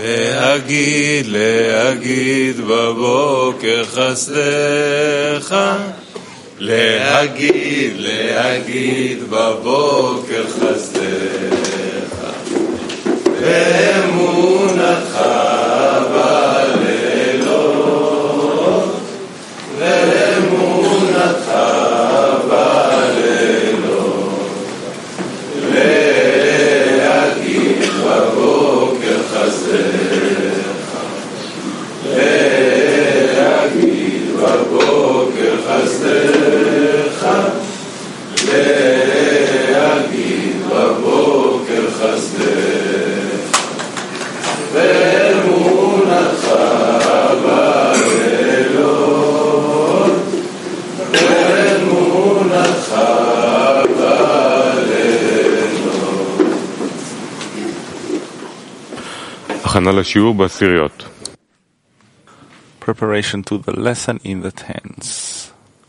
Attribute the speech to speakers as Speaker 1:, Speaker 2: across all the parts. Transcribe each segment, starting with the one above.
Speaker 1: להגיד, להגיד בבוקר חסדך, להגיד, להגיד בבוקר חסדך, ואמונתך בלילות, ואמונתך בלילות, להגיד בבוקר חסדך, להגיד בבוקר חסדך, להגיד בבוקר חסדך, ואמונתך בלילות, ואמונתך בלילות.
Speaker 2: הכנה לשיעור בעשיריות.
Speaker 3: Preparation to the lesson in the tens.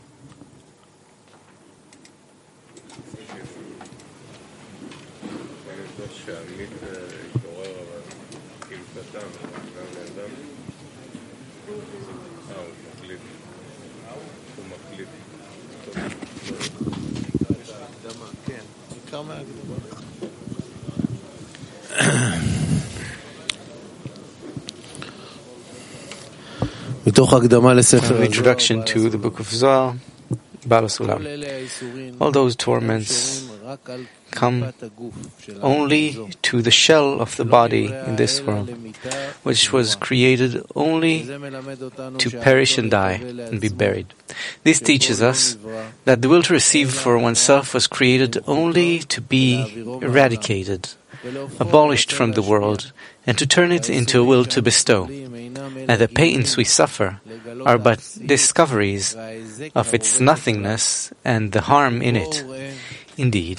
Speaker 3: Introduction to the book of Zohar, Baal HaSulam. All those torments come only to the shell of the body in this world, which was created only to perish and die and be buried. This teaches us that the will to receive for oneself was created only to be eradicated, abolished from the world, and to turn it into a will to bestow. And the pains we suffer are but discoveries of its nothingness and the harm in it. Indeed,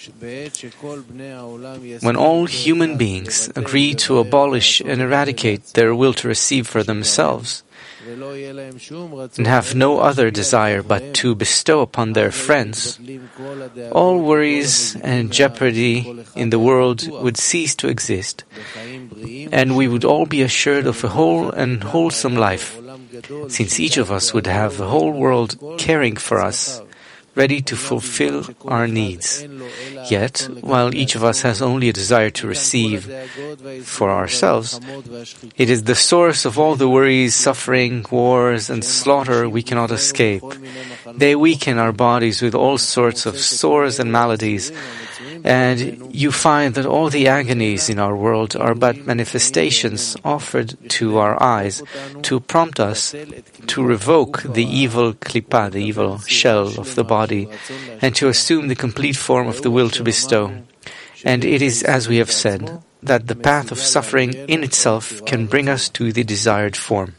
Speaker 3: when all human beings agree to abolish and eradicate their will to receive for themselves, and have no other desire but to bestow upon their friends, all worries and jeopardy in the world would cease to exist, and we would all be assured of a whole and wholesome life, since each of us would have the whole world caring for us, ready to fulfill our needs. Yet, while each of us has only a desire to receive for ourselves, it is the source of all the worries, suffering, wars, and slaughter we cannot escape. They weaken our bodies with all sorts of sores and maladies, and you find that all the agonies in our world are but manifestations offered to our eyes to prompt us to revoke the evil klipa, the evil shell of the body, and to assume the complete form of the will to bestow. And it is, as we have said, that the path of suffering in itself can bring us to the desired form.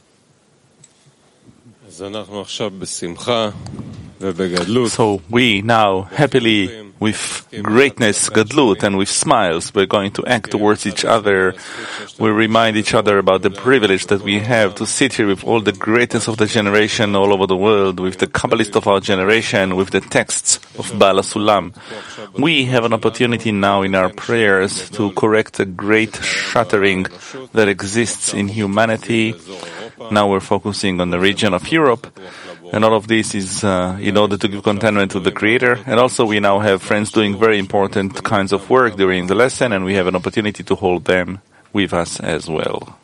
Speaker 3: So we now, happily, with greatness, gadlut, and with smiles, we're going to act towards each other. We remind each other about the privilege that we have to sit here with all the greatness of the generation all over the world, with the Kabbalists of our generation, with the texts of Baal HaSulam. We have an opportunity now in our prayers to correct a great shattering that exists in humanity. Now we're focusing on the region of Europe. And all of this is in order to give contentment to the Creator. And also we now have friends doing very important kinds of work during the lesson, and we have an opportunity to hold them with us as well.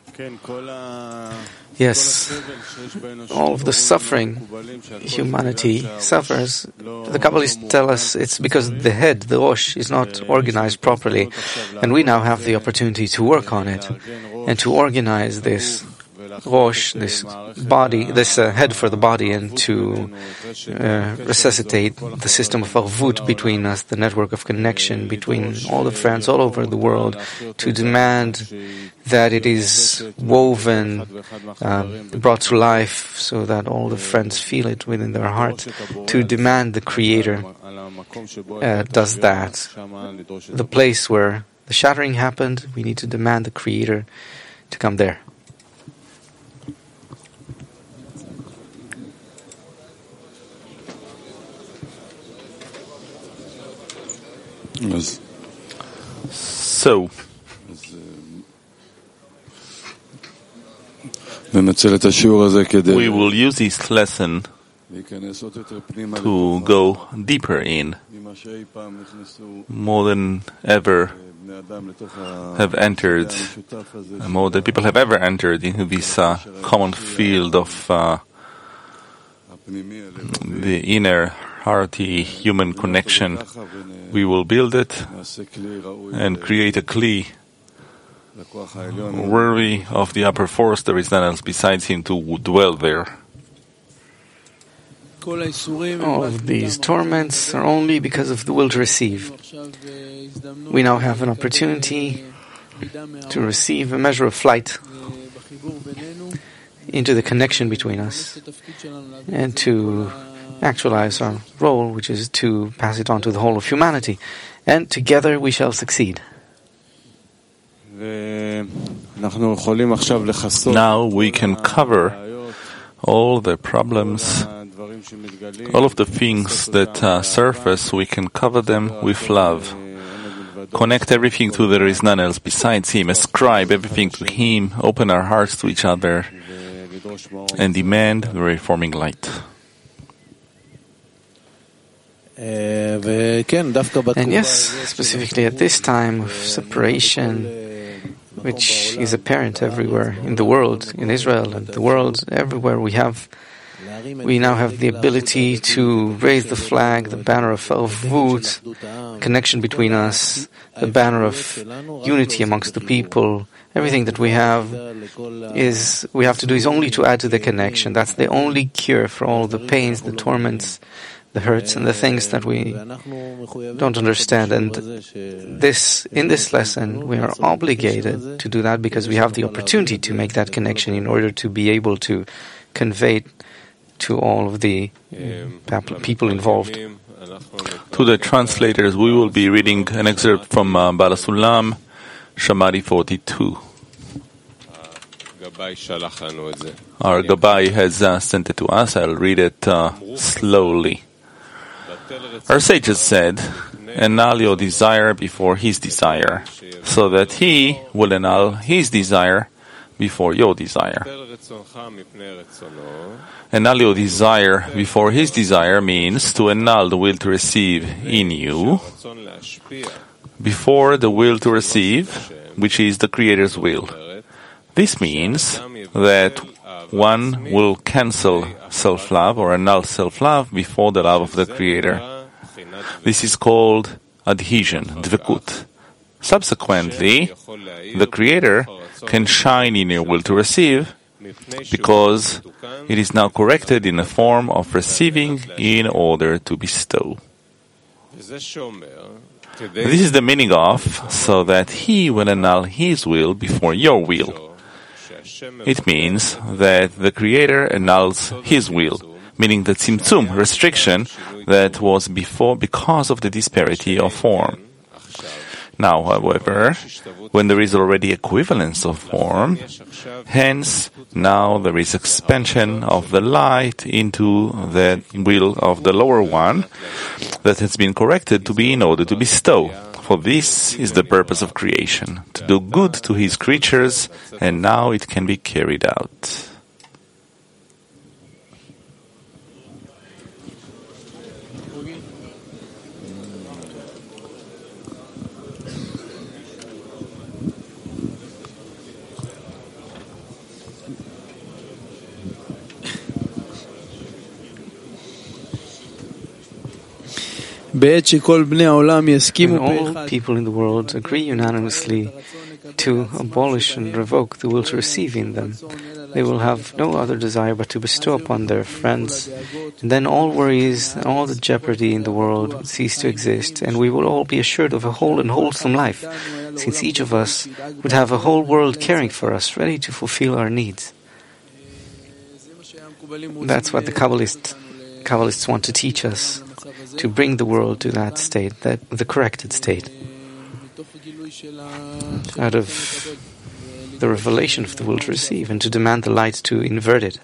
Speaker 4: Yes, all of the suffering humanity suffers, the Kabbalists tell us it's because the head, the Rosh, is not organized properly. And we now have the opportunity to work on it and to organize this Rosh, this body, this head for the body, and to resuscitate the system of Arvut between us, the network of connection between all the friends all over the world, to demand that it is woven, brought to life, so that all the friends feel it within their heart, to demand the Creator does that. The place where the shattering happened, we need to demand the Creator to come there.
Speaker 3: So,
Speaker 5: We will use this lesson to go deeper in, more than people have ever entered into this common field of the inner hearty human connection. We will build it and create a kli worthy of the upper force. There is none else besides him to dwell there.
Speaker 3: All of these torments are only because of the will to receive. We now have an opportunity to receive a measure of flight into the connection between us and to actualize our role, which is to pass it on to the whole of humanity. And together we shall succeed.
Speaker 5: Now we can cover all the problems, all of the things that surface. We can cover them with love. Connect everything to there is none else besides him. Ascribe everything to him. Open our hearts to each other and demand the reforming light.
Speaker 3: And yes, specifically at this time of separation, which is apparent everywhere in the world, in Israel and the world, everywhere we now have the ability to raise the flag, the banner of Vut, connection between us, the banner of unity amongst the people. Everything that we have to do is only to add to the connection. That's the only cure for all the pains, the torments, the hurts, and the things that we don't understand. And in this lesson, we are obligated to do that because we have the opportunity to make that connection in order to be able to convey to all of the people involved.
Speaker 5: To the translators, we will be reading an excerpt from Baal HaSulam, Shamari 42. Our Gabbai has sent it to us. I'll read it slowly. Our sages said, annul your desire before his desire, so that he will annul his desire before your desire. Annul your desire before his desire means to annul the will to receive in you before the will to receive, which is the Creator's will. This means that one will cancel self-love or annul self-love before the love of the Creator. This is called adhesion, dvekut. Subsequently, the Creator can shine in your will to receive because it is now corrected in the form of receiving in order to bestow. This is the meaning of, so that he will annul his will before your will. It means that the Creator annuls his will, meaning the tzimtzum, restriction, that was before because of the disparity of form. Now, however, when there is already equivalence of form, hence now there is expansion of the light into the will of the lower one that has been corrected to be in order to bestow. For this is the purpose of creation, to do good to his creatures, and now it can be carried out.
Speaker 3: When all people in the world agree unanimously to abolish and revoke the will to receive in them, they will have no other desire but to bestow upon their friends, and then all worries and all the jeopardy in the world would cease to exist, and we will all be assured of a whole and wholesome life, since each of us would have a whole world caring for us, ready to fulfill our needs. That's what the Kabbalists want to teach us, to bring the world to that state, the corrected state, out of the revelation of the will to receive, and to demand the light to invert it.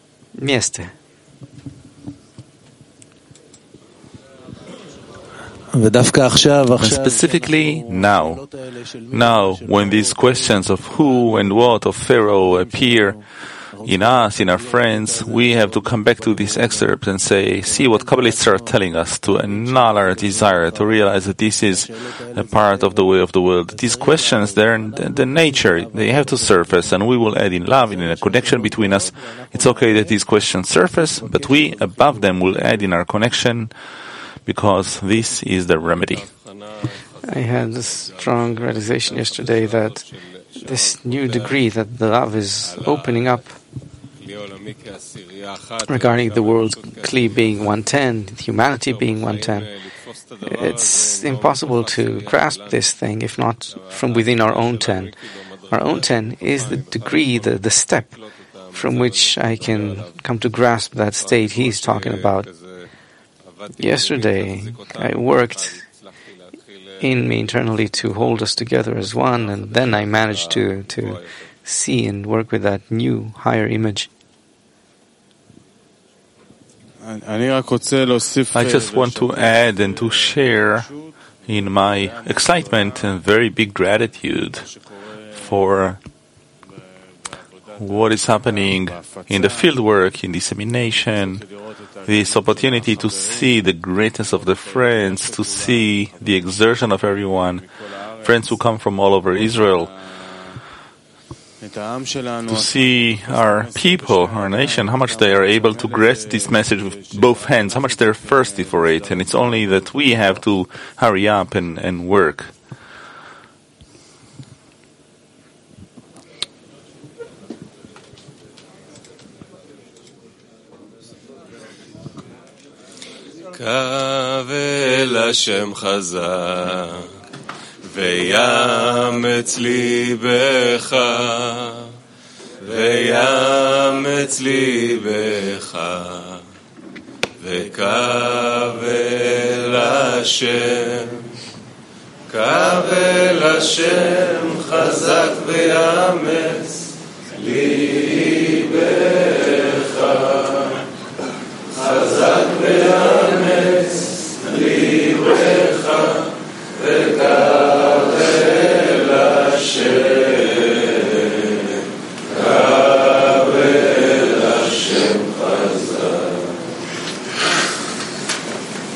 Speaker 3: Mieste.
Speaker 5: And specifically now, when these questions of who and what of Pharaoh appear in us, in our friends, we have to come back to this excerpt and say, see what Kabbalists are telling us, to annul our desire, to realize that this is a part of the way of the world. These questions, they're in the nature, they have to surface, and we will add in love, in a connection between us. It's okay that these questions surface, but we, above them, will add in our connection, because this is the remedy.
Speaker 3: I had a strong realization yesterday that this new degree that the love is opening up regarding the world's Kli being 110, humanity being 110, it's impossible to grasp this thing if not from within our own 10. Our own 10 is the degree, the step from which I can come to grasp that state he's talking about. Yesterday, I worked in me internally to hold us together as one, and then I managed to see and work with that new, higher image.
Speaker 5: I just want to add and to share in my excitement and very big gratitude for what is happening in the fieldwork, in dissemination, this opportunity to see the greatness of the friends, to see the exertion of everyone, friends who come from all over Israel, to see our people, our nation, how much they are able to grasp this message with both hands, how much they're thirsty for it, and it's only that we have to hurry up and work.
Speaker 1: קבל השם חזק ויאמץ ליבך ויאמץ ליבך וקבל השם קבל השם חזק ויאמץ ליבך